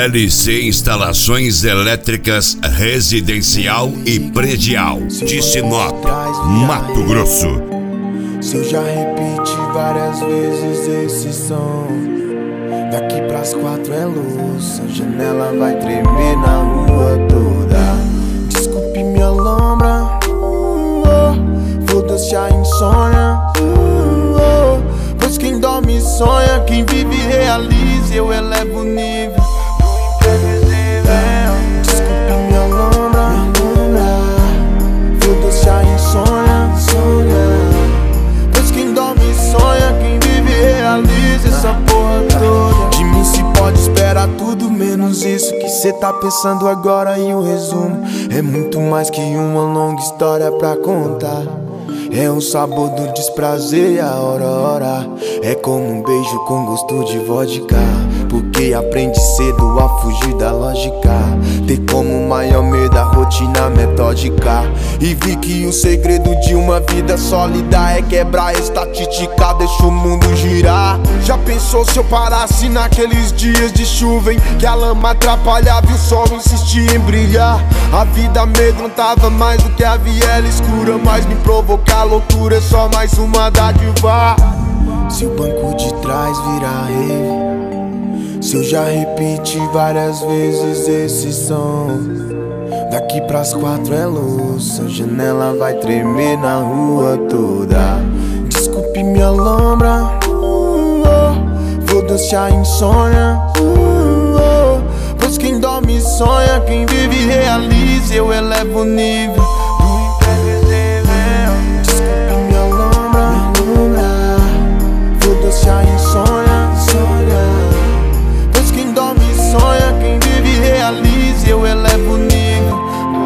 LC Instalações Elétricas Residencial e Predial de Sinop, Mato Grosso. Se eu já repeti várias vezes esse som, daqui pras 4 é luz, a janela vai tremer na rua toda. Desculpe minha lombra, foda-se a insônia, pois quem dorme sonha, quem vive realiza, eu elevo o nível do imprevisível. Desculpe minha lombra, foda-se a insônia, pois quem dorme sonha, quem vive realiza essa porra toda. De mim se pode esperar tudo menos isso que cê tá pensando agora. E o resumo é muito mais que uma longa história pra contar. É o sabor do desprazer e a hora. É como um beijo com gosto de vodka, porque aprende cedo a fugir da lógica. Ter como maior medo a rotina metódica. E vi que o segredo de uma vida sólida é quebrar a estatística, deixa o mundo girar. Já pensou se eu parasse naqueles dias de chuva em que a lama atrapalhava e o sol insistia em brilhar? A vida amedrontava mais do que a viela escura, mas me provocar loucura é só mais uma dádiva. Se o banco de trás virar rave, se eu já repeti várias vezes esse som, daqui pras 4 é luz, a janela vai tremer na rua toda. Desculpe minha lombra, foda-se a insônia, pois quem dorme sonha, quem vive realiza, eu elevo o nível do imprevisível. Desculpe minha lombra, foda-se a insônia, pois quem dorme sonha, quem vive realiza, eu elevo o nível.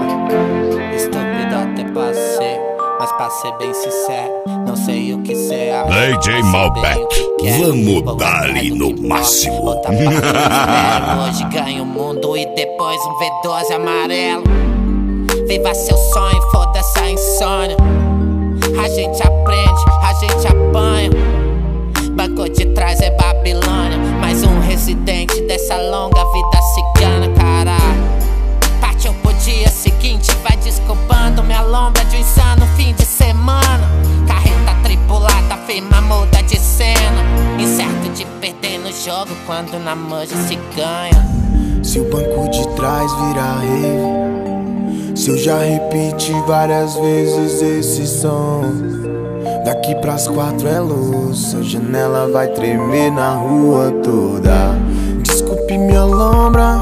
Estúpido até passei, mas pra ser bem sincero, não sei o que cê acha. DJ Malbec, vamos dar-lhe no máximo. Hoje ganho o mundo e depois um V12 amarelo. Viva seu sonho, foda-se a insônia. A gente aprende, a gente apanha. Banco de trás é Babilônia, mais um residente dessa longa vida cigana, caralho. Partiu pro dia seguinte, vai desculpando minha lombra de um insano fim de semana. Carreta tripulada, firma muda de cena, incerto de perder no jogo quando na manja se ganha. Se o banco de trás virar rave, se eu já repeti várias vezes esse som, daqui pras 4 é luz, a janela vai tremer na rua toda. Desculpe minha lombra,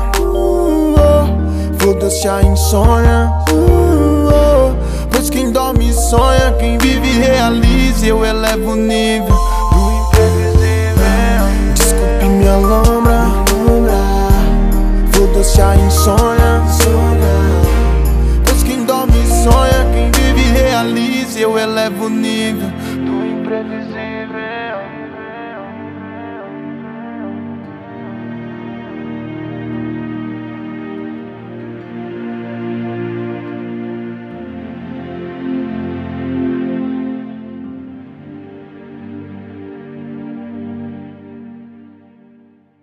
foda-se a insônia, pois quem dorme sonha, quem vive realiza, eu elevo o nível do imprevisível. Desculpe minha lombra, foda-se a insônia, pois quem dorme sonha, quem vive realiza, eu elevo o nível do imprevisível.